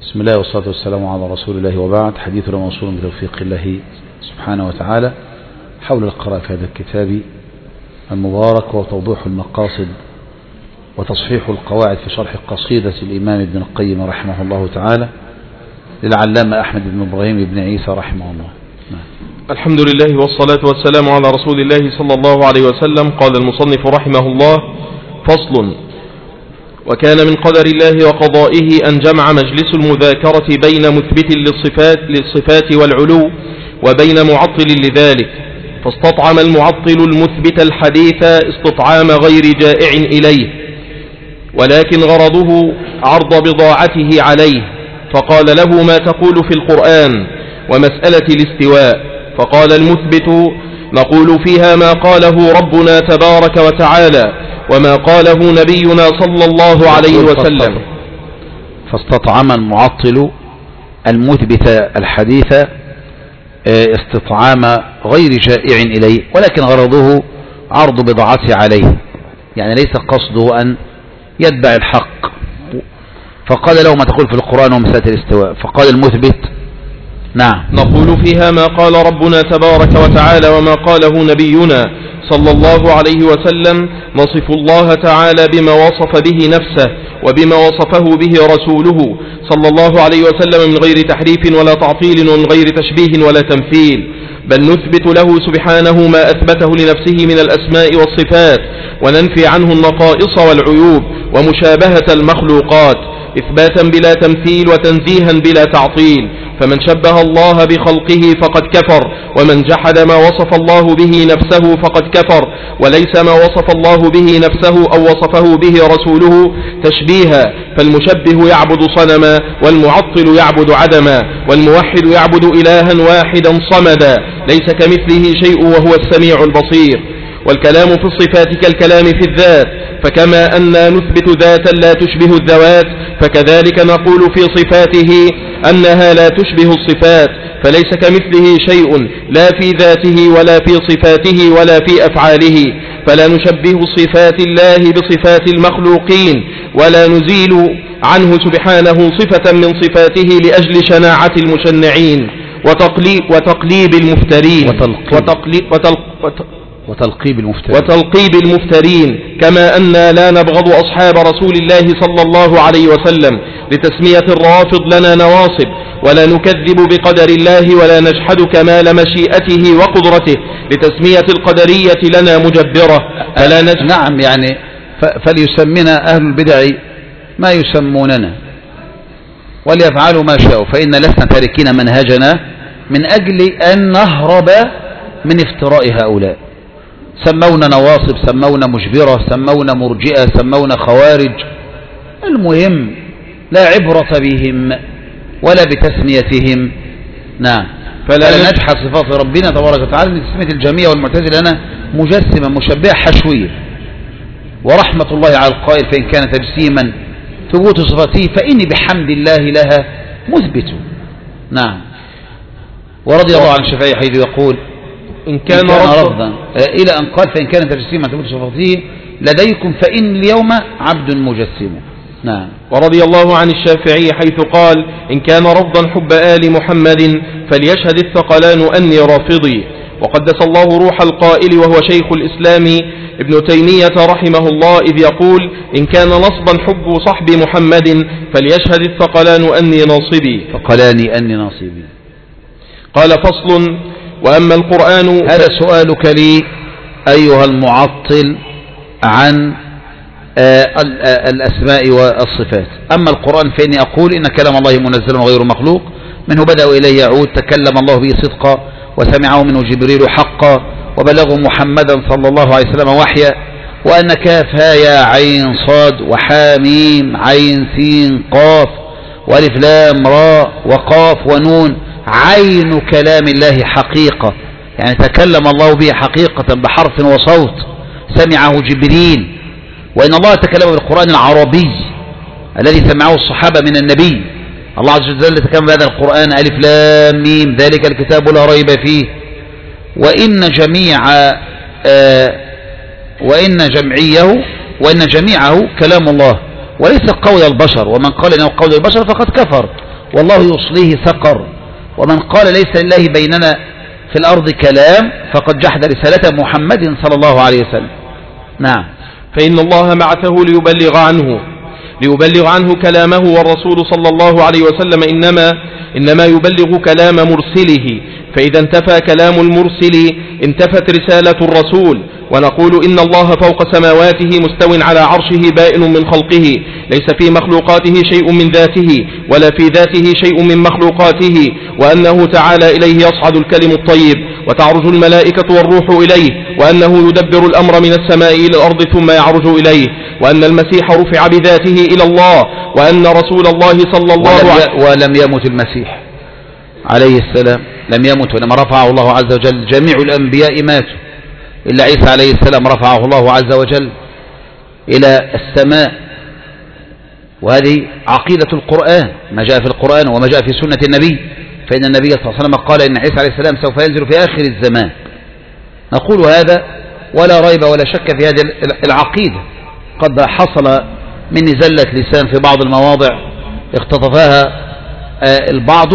بسم الله والصلاة والسلام على رسول الله، وبعد. حديثنا موصول بتوفيق الله سبحانه وتعالى حول القراءة في هذا الكتاب المبارك، وتوضيح المقاصد وتصحيح القواعد في شرح قصيدة الإمام ابن القيم رحمه الله تعالى للعلامة أحمد بن إبراهيم بن عيسى رحمه الله. الحمد لله والصلاة والسلام على رسول الله صلى الله عليه وسلم. قال المصنف رحمه الله: فصل. وكان من قدر الله وقضائه أن جمع مجلس المذاكرة بين مثبت للصفات والعلو وبين معطل لذلك، فاستطعم المعطل المثبت الحديث استطعام غير جائع إليه، ولكن غرضه عرض بضاعته عليه، فقال له: ما تقول في القرآن ومسألة الاستواء؟ فقال المثبت: نقول فيها ما قاله ربنا تبارك وتعالى وما قاله نبينا صلى الله عليه وسلم. فاستطعم المعطل المثبت الحديث استطعام غير جائع إليه، ولكن غرضه عرض بضاعته عليه، يعني ليس قصده أن يتبع الحق. فقال له: ما تقول في القرآن ومسألة الاستواء؟ فقال المثبت: نعم، نقول فيها ما قال ربنا تبارك وتعالى وما قاله نبينا صلى الله عليه وسلم، نصف الله تعالى بما وصف به نفسه وبما وصفه به رسوله صلى الله عليه وسلم من غير تحريف ولا تعطيل ومن غير تشبيه ولا تمثيل، بل نثبت له سبحانه ما أثبته لنفسه من الأسماء والصفات، وننفي عنه النقائص والعيوب ومشابهة المخلوقات، إثباتا بلا تمثيل وتنزيها بلا تعطيل. فمن شبه الله بخلقه فقد كفر، ومن جحد ما وصف الله به نفسه فقد كفر، وليس ما وصف الله به نفسه أو وصفه به رسوله تشبيها، فالمشبه يعبد صنما، والمعطل يعبد عدما، والموحد يعبد إلها واحدا صمدا ليس كمثله شيء وهو السميع البصير. والكلام في الصفات كالكلام في الذات، فكما أننا نثبت ذاتا لا تشبه الذوات، فكذلك نقول في صفاته أنها لا تشبه الصفات، فليس كمثله شيء لا في ذاته ولا في صفاته ولا في أفعاله، فلا نشبه صفات الله بصفات المخلوقين، ولا نزيل عنه سبحانه صفة من صفاته لأجل شناعة المشنعين وتقليب المفترين وتلقيب المفترين، كما أننا لا نبغض أصحاب رسول الله صلى الله عليه وسلم لتسمية الرافض لنا نواصب، ولا نكذب بقدر الله ولا نجحد كمال مشيئته وقدرته لتسمية القدرية لنا مجبرة. نعم، يعني فليسمنا أهل البدع ما يسموننا وليفعلوا ما شاءوا، فإن لسنا تاركين منهجنا من أجل أن نهرب من افتراء هؤلاء. سمونا نواصب، سمونا مجبرة، سمونا مرجئة، سمونا خوارج، المهم لا عبرة بهم ولا بتسميتهم. نعم، فلا نجحد صفات ربنا تبارك وتعالى من تسمية الجميع والمعتزلة لنا مجسمة مشبهة حشوية. ورحمة الله على القائل: فإن كان تجسيما ثبوت صفاته فإني بحمد الله لها مثبت. نعم. ورضي الله عن الشافعي حيث يقول: إن كان رفضا إلى أن قال: فإن كان تجسيما ثبوت صفاته لديكم فإن اليوم عبد مجسم. نعم. ورضي الله عن الشافعي حيث قال: إن كان رفضا حب آل محمد فليشهد الثقلان أني رافضي. وقدس الله روح القائل وهو شيخ الإسلام ابن تيمية رحمه الله إذ يقول: إن كان نصبا حب صحب محمد فليشهد الثقلان أني ناصبي. ثقلاني أني ناصبي. قال: فصل. وأما القرآن، هذا سؤالك لي أيها المعطل عن الأسماء والصفات. أما القرآن فإني أقول إن كلام الله منزل وغير مخلوق، منه بدأ وإليه يعود، تكلم الله به صدقا وسمعه منه جبريل حقا وبلغه محمدا صلى الله عليه وسلم وحيا، وأن كاف ها يا عين صاد وحاميم عين سين قاف وألف لام راء وقاف ونون عين كلام الله حقيقة، يعني تكلم الله به حقيقة بحرف وصوت سمعه جبريل. وإن الله تكلم بالقرآن العربي الذي سمعه الصحابة من النبي. الله عز وجل تكلم بهذا القرآن ألف لام ميم ذلك الكتاب لا ريب فيه. وإن جميعه كلام الله وليس قول البشر، ومن قال إنه قول البشر فقد كفر والله يصليه سقر. ومن قال ليس لله بيننا في الأرض كلام فقد جحد رسالة محمد صلى الله عليه وسلم. نعم. فإن الله بعثه ليبلغ عنه كلامه، والرسول صلى الله عليه وسلم إنما يبلغ كلام مرسله، فإذا انتفى كلام المرسل انتفت رسالة الرسول. ونقول إن الله فوق سماواته مستو على عرشه بائن من خلقه، ليس في مخلوقاته شيء من ذاته ولا في ذاته شيء من مخلوقاته، وأنه تعالى إليه يصعد الكلم الطيب وتعرج الملائكة والروح إليه، وأنه يدبر الأمر من السماء إلى الأرض ثم يعرج إليه، وأن المسيح رفع بذاته إلى الله، وأن رسول الله صلى الله عليه وسلم ولم يمت المسيح عليه السلام، لم يمت، ولما رفعه الله عز وجل جميع الأنبياء ماتوا إلا عيسى عليه السلام رفعه الله عز وجل إلى السماء. وهذه عقيدة القرآن، ما جاء في القرآن وما جاء في سنة النبي. فإن النبي صلى الله عليه وسلم قال إن عيسى عليه السلام سوف ينزل في آخر الزمان. نقول هذا ولا ريب ولا شك في هذه العقيدة. قد حصل مني زلة لسان في بعض المواضع اختطفها البعض،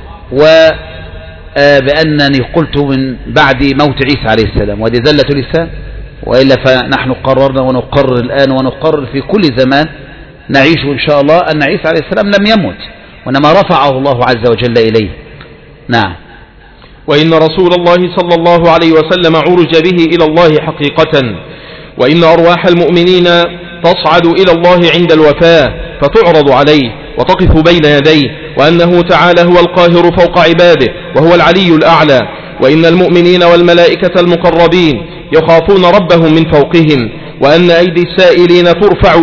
بأنني قلت من بعد موت عيسى عليه السلام، وهذه زلة لسان. وإلا فنحن قررنا ونقرر الآن ونقرر في كل زمان نعيش إن شاء الله أن عيسى عليه السلام لم يمت، وإنما رفعه الله عز وجل إليه. نعم. وإن رسول الله صلى الله عليه وسلم عرج به إلى الله حقيقة، وإن أرواح المؤمنين تصعد إلى الله عند الوفاة فتعرض عليه وتقف بين يديه، وأنه تعالى هو القاهر فوق عباده وهو العلي الأعلى، وإن المؤمنين والملائكة المقربين يخافون ربهم من فوقهم، وأن أيدي السائلين ترفع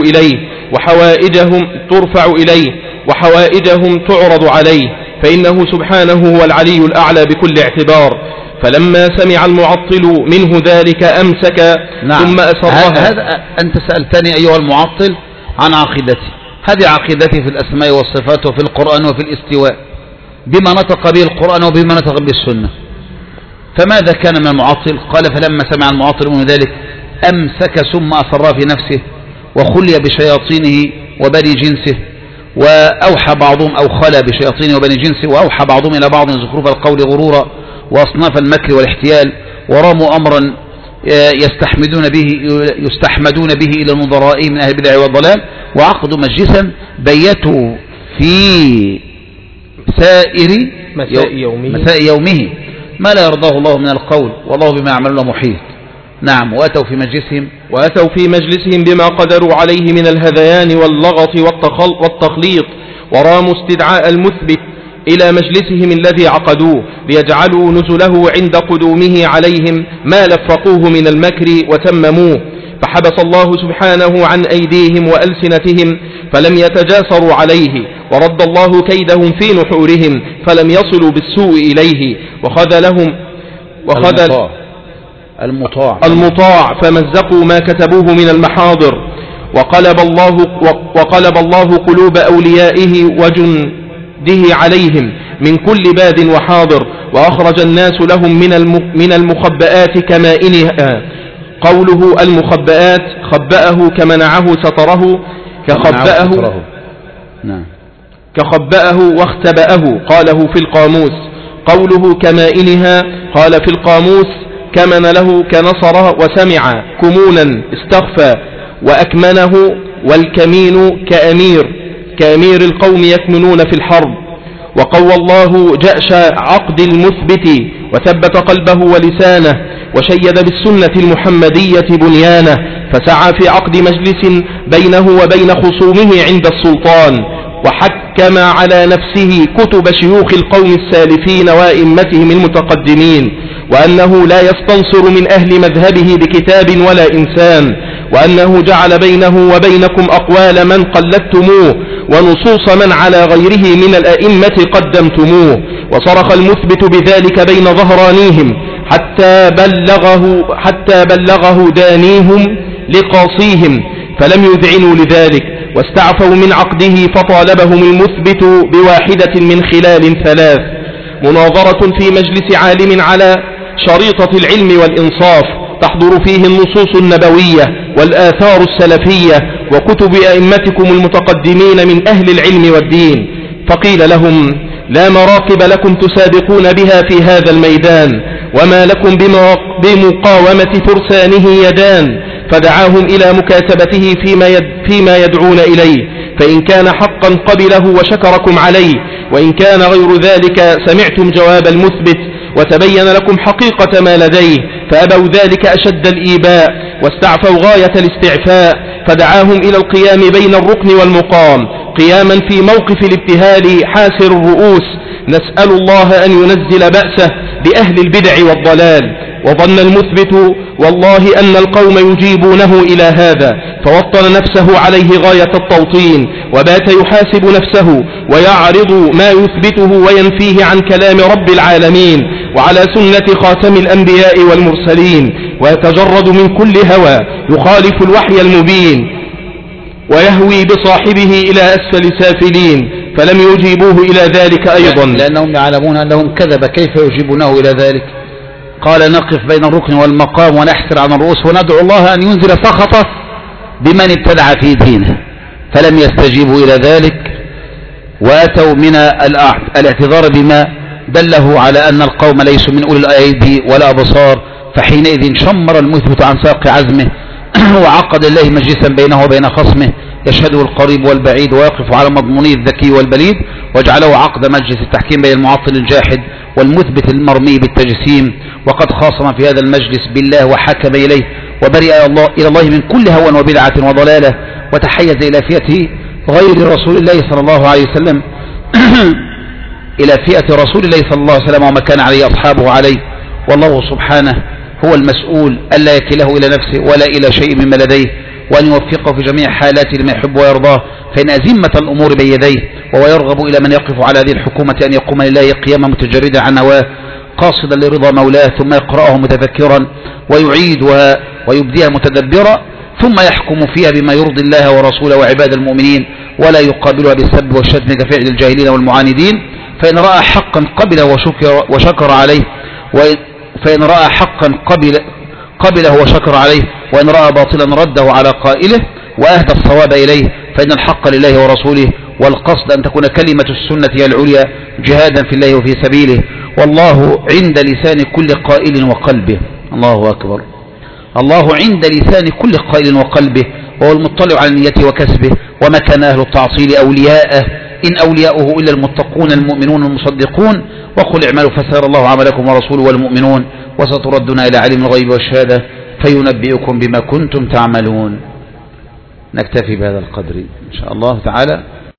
إليه وحوائجهم تعرض عليه، فإنه سبحانه هو العلي الأعلى بكل اعتبار. فلما سمع المعطل منه ذلك أمسك. نعم. ثم أسرها. هذا أنت سألتني أيها المعطل عن عقيدتي. هذه عقيدتي في الأسماء والصفات وفي القرآن وفي الاستواء بما نطق به القرآن وبما نطق به السنة. فماذا كان من المعطل؟ قال فلما سمع المعطل من ذلك أمسك ثم أصر في نفسه وخلي بشياطينه وبني جنسه، وأوحى بعضهم أو خلى بشياطينه وبني جنسه، وأوحى بعضهم إلى بعض زخرف القول غرورا وأصناف المكر والاحتيال، وراموا أمرا يستحمدون به إلى نظرائهم من أهل البدع والضلال، وعقدوا مجلسا بيتوا في سائر مساء يومه ما لا يرضاه الله من القول، والله بما يعملون محيط. نعم. وأتوا في مجلسهم بما قدروا عليه من الهذيان واللغط والتخليط، وراموا استدعاء المثبت إلى مجلسهم الذي عقدوه ليجعلوا نزله عند قدومه عليهم ما لفقوه من المكر وتمموه، فحبس الله سبحانه عن أيديهم وألسنتهم فلم يتجاسروا عليه، ورد الله كيدهم في نحورهم فلم يصلوا بالسوء إليه، وخذلهم المطاع فمزقوا ما كتبوه من المحاضر، وقلب الله قلوب أوليائه وجنده عليهم من كل باد وحاضر، وأخرج الناس لهم من المخبئات كمائنها. قوله المخبئات خبأه كمنعه ستره كخبأه واختبأه قاله في القاموس. قوله كمائنها قال في القاموس كمن له كنصره وسمع كمونا استخفى وأكمنه، والكمين كأمير القوم يكمنون في الحرب. وقوى الله جأش عقد المثبت وثبت قلبه ولسانه، وشيد بالسنة المحمدية بنيانه، فسعى في عقد مجلس بينه وبين خصومه عند السلطان، وحكم على نفسه كتب شيوخ القوم السالفين وأئمتهم المتقدمين، وأنه لا يستنصر من أهل مذهبه بكتاب ولا إنسان، وأنه جعل بينه وبينكم أقوال من قلدتموه ونصوص من على غيره من الأئمة قدمتموه، وصرخ المثبت بذلك بين ظهرانيهم حتى بلغه دانيهم لقاصيهم فلم يذعنوا لذلك، واستعفوا من عقده فطالبهم المثبت بواحدة من خلال 3: مناظرة في مجلس عالم على شريطة العلم والإنصاف تحضر فيه النصوص النبوية والآثار السلفية وكتب أئمتكم المتقدمين من أهل العلم والدين، فقيل لهم: لا مراكب لكم تسابقون بها في هذا الميدان، وما لكم بمقاومة فرسانه يدان. فدعاهم إلى مكاتبته فيما يدعون إليه، فإن كان حقا قبله وشكركم عليه، وإن كان غير ذلك سمعتم جواب المثبت وتبين لكم حقيقة ما لديه، فأبوا ذلك أشد الإيباء واستعفوا غاية الاستعفاء. فدعاهم إلى القيام بين الركن والمقام قياما في موقف الابتهال حاسر الرؤوس، نسأل الله أن ينزل بأسه بأهل البدع والضلال. وظن المثبت والله أن القوم يجيبونه إلى هذا، فوطن نفسه عليه غاية التوطين، وبات يحاسب نفسه ويعرض ما يثبته وينفيه عن كلام رب العالمين وعلى سنة خاتم الأنبياء والمرسلين، ويتجرد من كل هوى يخالف الوحي المبين، ويهوي بصاحبه إلى أسفل سافلين، فلم يجيبوه إلى ذلك أيضا، لأنهم يعلمون أنهم كذب. كيف يجيبونه إلى ذلك؟ قال: نقف بين الركن والمقام ونحسر عن الرؤوس وندعو الله أن ينزل سخطه بمن ابتدع في دينه، فلم يستجيبوا إلى ذلك، وأتوا من الاعتذار بما دله على أن القوم ليسوا من أولي الأيدي ولا أبصار. فحينئذ شمر المثبت عن ساق عزمه وعقد الله مجلسا بينه وبين خصمه يشهده القريب والبعيد ويقف على مضمونه الذكي والبليد، وجعله عقد مجلس التحكيم بين المعطل الجاحد والمثبت المرمي بالتجسيم. وقد خاصم في هذا المجلس بالله وحكم إليه، وبرئ إلى الله من كل هوى وبدعة وضلالة، وتحيز إلى فئة غير رسول الله صلى الله عليه وسلم إلى فئة رسول الله صلى الله عليه وسلم وما كان عليه أصحابه عليه. والله سبحانه هو المسؤول ألا يكله إلى نفسه ولا إلى شيء مما لديه، وأن يوفقه في جميع حالاته لما يحب ويرضاه، فإن أزمة الأمور بيديه، وهو يرغب إلى من يقف على هذه الحكومة أن يقوم لله قياما متجردا عن هواه قاصدا لرضا مولاه، ثم يقرأه متذكرا ويعيدها ويبديها متدبرا، ثم يحكم فيها بما يرضي الله ورسوله وعباد المؤمنين، ولا يقابلها بالسب والشتم كفعل الجاهلين والمعاندين. فإن رأى حقا قبله وشكر عليه، فإن رأى حقا قبله وشكر عليه، وإن رأى باطلا رده على قائله وأهدى الصواب إليه، فإن الحق لله ورسوله، والقصد أن تكون كلمة السنة هي العليا جهادا في الله وفي سبيله. والله عند لسان كل قائل وقلبه. الله أكبر. الله عند لسان كل قائل وقلبه، وهو المطلع على نيته وكسبه. وما كان أهل التعطيل أولياءه إن أولياؤه إلا المتقون المؤمنون المصدقون. وقل اعملوا فسيرى الله عملكم ورسوله والمؤمنون، وستردون إلى علم الغيب والشهادة فينبئكم بما كنتم تعملون. نكتفي بهذا القدر إن شاء الله تعالى.